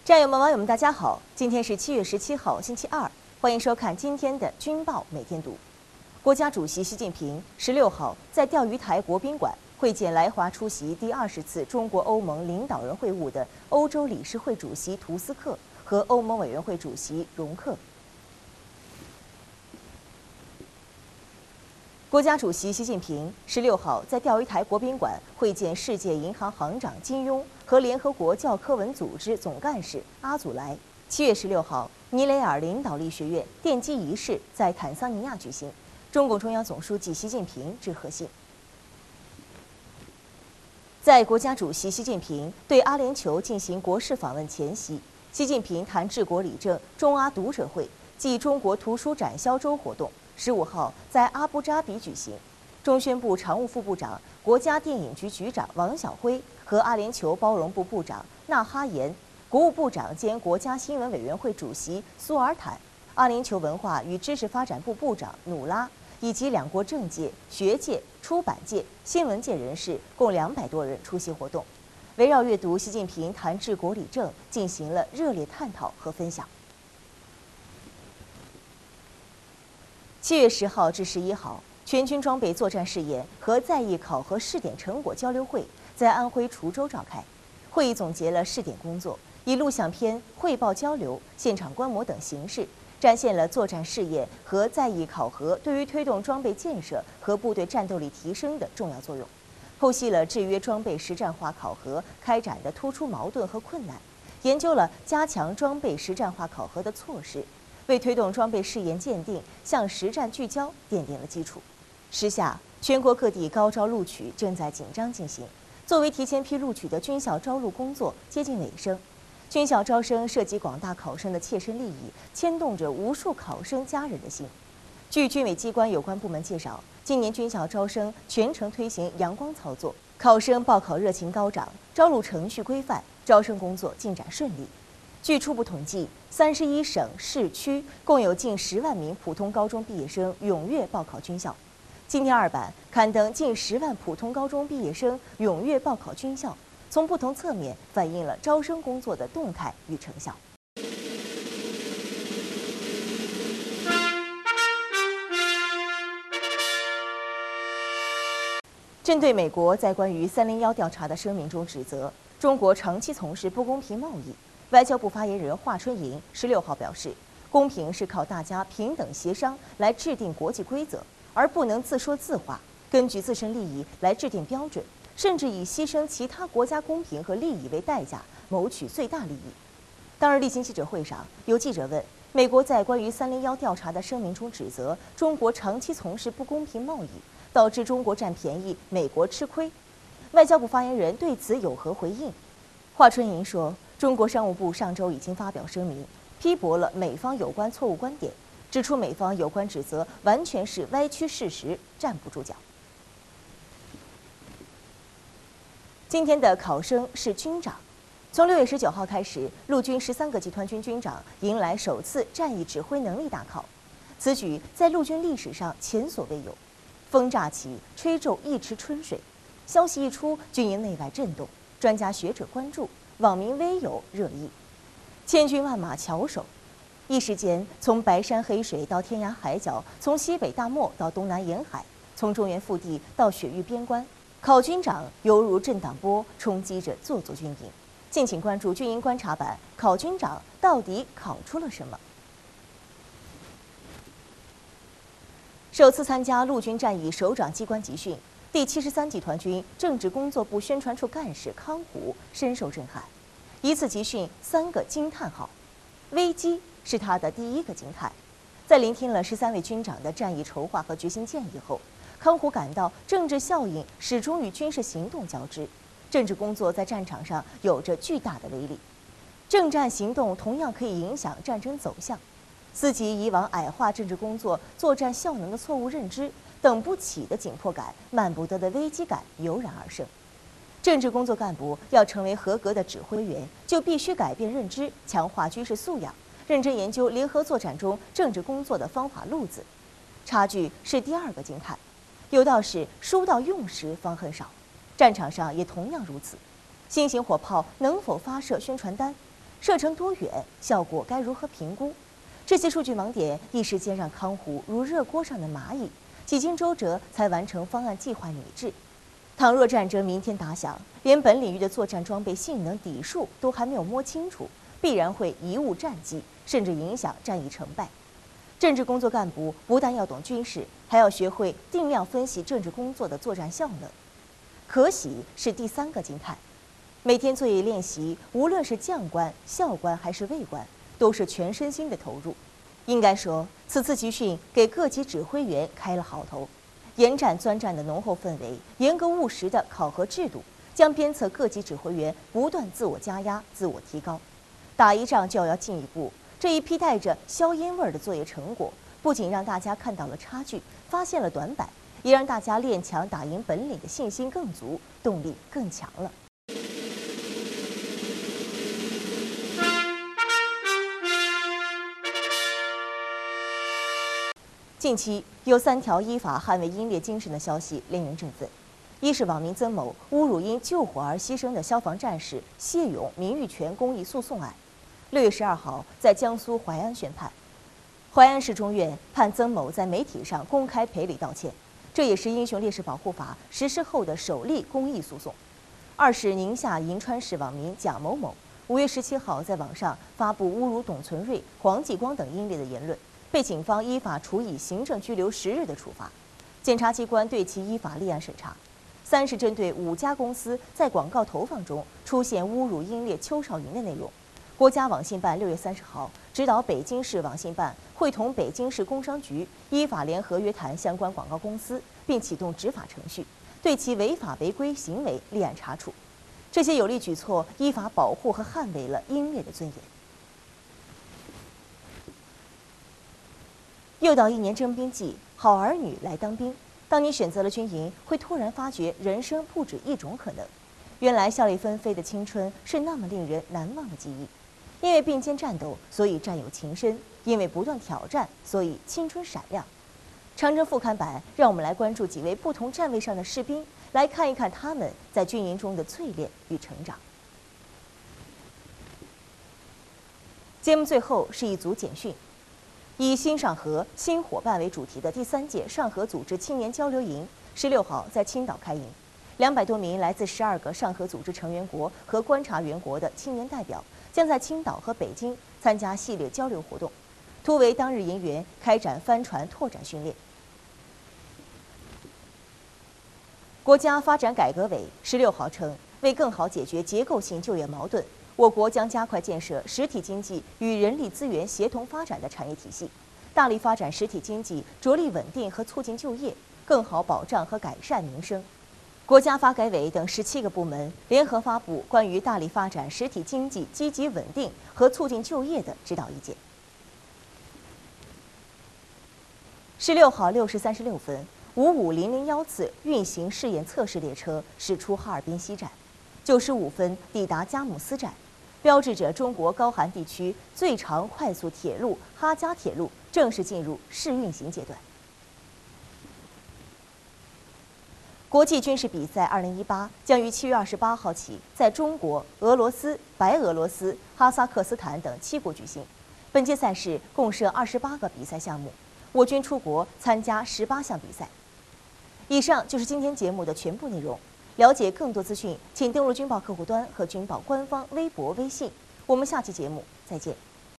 战友们、网友们，大家好！今天是7月17号，星期二，欢迎收看今天的《军报每天读》。国家主席习近平16号在钓鱼台国宾馆会见来华出席第20次中国欧盟领导人会晤的欧洲理事会主席图斯克和欧盟委员会主席容克。国家主席习近平16号在钓鱼台国宾馆会见世界银行行长金庸和联合国教科文组织总干事阿祖莱。7月16号，尼雷尔领导力学院奠基仪式在坦桑尼亚举行，中共中央总书记习近平致贺信。在国家主席习近平对阿联酋进行国事访问前夕，习近平谈治国理政中阿读者会暨中国图书展销周活动15号在阿布扎比举行，中宣部常务副部长、国家电影局局长王晓辉和阿联酋包容部部长纳哈延、国务部长兼国家新闻委员会主席苏尔坦、阿联酋文化与知识发展部部长努拉以及两国政界、学界、出版界、新闻界人士共200多人出席活动，围绕阅读习近平谈治国理政进行了热烈探讨和分享。7月10号至11号，全军装备作战试验和在役考核试点成果交流会在安徽滁州召开。会议总结了试点工作，以录像片、汇报交流、现场观摩等形式，展现了作战试验和在役考核对于推动装备建设和部队战斗力提升的重要作用，剖析了制约装备实战化考核开展的突出矛盾和困难，研究了加强装备实战化考核的措施，为推动装备试验鉴定向实战聚焦奠定了基础。时下，全国各地高招录取正在紧张进行。作为提前批录取的军校招录工作接近尾声，军校招生涉及广大考生的切身利益，牵动着无数考生家人的心。据军委机关有关部门介绍，今年军校招生全程推行阳光操作，考生报考热情高涨，招录程序规范，招生工作进展顺利。据初步统计，31省市区共有近10万名普通高中毕业生踊跃报考军校。今天2版刊登近10万普通高中毕业生踊跃报考军校，从不同侧面反映了招生工作的动态与成效。针对美国在关于301调查的声明中指责中国长期从事不公平贸易，外交部发言人华春莹16号表示，公平是靠大家平等协商来制定国际规则，而不能自说自话，根据自身利益来制定标准，甚至以牺牲其他国家公平和利益为代价，谋取最大利益。当日例行记者会上，有记者问，美国在关于301调查的声明中指责中国长期从事不公平贸易，导致中国占便宜，美国吃亏。外交部发言人对此有何回应？华春莹说，中国商务部上周已经发表声明，批驳了美方有关错误观点，指出美方有关指责完全是歪曲事实，站不住脚。今天的考生是军长。从6月19号开始，陆军13个集团军军长迎来首次战役指挥能力大考，此举在陆军历史上前所未有。风乍起，吹皱一池春水。消息一出，军营内外震动，专家学者关注，网民微友热议。千军万马翘首，一时间，从白山黑水到天涯海角，从西北大漠到东南沿海，从中原腹地到雪域边关，考军长犹如震荡波，冲击着座座军营。敬请关注军营观察版，考军长到底考出了什么？首次参加陆军战役首长机关集训，第73集团军政治工作部宣传处干事康虎深受震撼。一次集训3个惊叹号，危机是他的第1个惊叹。在聆听了13位军长的战役筹划和决心建议后，康虎感到政治效应始终与军事行动交织，政治工作在战场上有着巨大的威力，政战行动同样可以影响战争走向。思及以往矮化政治工作作战效能的错误认知，等不起的紧迫感、慢不得的危机感油然而生。政治工作干部要成为合格的指挥员，就必须改变认知，强化军事素养，认真研究联合作战中政治工作的方法路子。差距是第2个惊叹。有道是书到用时方恨少，战场上也同样如此。新型火炮能否发射宣传单？ 射程多远？效果该如何评估？这些数据盲点一时间让康虎如热锅上的蚂蚁，几经周折才完成方案计划拟制。倘若战争明天打响，连本领域的作战装备性能底数都还没有摸清楚，必然会贻误战机，甚至影响战役成败。政治工作干部不但要懂军事，还要学会定量分析政治工作的作战效能。可喜是第3个惊叹。每天作业练习，无论是将官、校官还是尉官，都是全身心的投入。应该说，此次集训给各级指挥员开了好头。严战钻战的浓厚氛围，严格务实的考核制度，将鞭策各级指挥员不断自我加压、自我提高。打一仗就要进一步，这一批带着硝烟味儿的作业成果，不仅让大家看到了差距，发现了短板，也让大家练强打赢本领的信心更足，动力更强了。近期有3条依法捍卫英烈精神的消息令人振奋。一是网民曾某侮辱因救火而牺牲的消防战士谢勇名誉权公益诉讼案，6月12号在江苏淮安宣判，淮安市中院判曾某在媒体上公开赔礼道歉，这也是英雄烈士保护法实施后的首例公益诉讼。2是宁夏银川市网民蒋某某5月17号在网上发布侮辱董存瑞、黄继光等英烈的言论，被警方依法处以行政拘留10日的处罚，检察机关对其依法立案审查。3是针对5家公司在广告投放中出现侮辱英烈邱少云的内容，国家网信办6月30号指导北京市网信办会同北京市工商局依法联合约谈相关广告公司，并启动执法程序，对其违法违规行为立案查处。这些有力举措依法保护和捍卫了英烈的尊严。又到1年征兵季，好儿女来当兵。当你选择了军营，会突然发觉人生不止一种可能。原来笑泪纷飞的青春是那么令人难忘的记忆。因为并肩战斗，所以战友情深；因为不断挑战，所以青春闪亮。长征副刊版让我们来关注几位不同站位上的士兵，来看一看他们在军营中的淬炼与成长。节目最后是一组简讯。以新上河、新伙伴为主题的第3届上河组织青年交流营16号在青岛开营，200多名来自12个上河组织成员国和观察员国的青年代表将在青岛和北京参加系列交流活动，图为当日营员开展帆船拓展训练。国家发展改革委16号称，为更好解决结构性就业矛盾，我国将加快建设实体经济与人力资源协同发展的产业体系，大力发展实体经济，着力稳定和促进就业，更好保障和改善民生。国家发改委等17个部门联合发布关于大力发展实体经济积极稳定和促进就业的指导意见。16号6时36分，55001次运行试验测试列车驶出哈尔滨西站，95分抵达佳木斯站，标志着中国高寒地区最长快速铁路哈佳铁路正式进入试运行阶段。国际军事比赛2018将于7月28号起在中国、俄罗斯、白俄罗斯、哈萨克斯坦等7国举行。本届赛事共设28个比赛项目，我军出国参加18项比赛。以上就是今天节目的全部内容。了解更多资讯，请登录军报客户端和军报官方微博、微信。我们下期节目再见。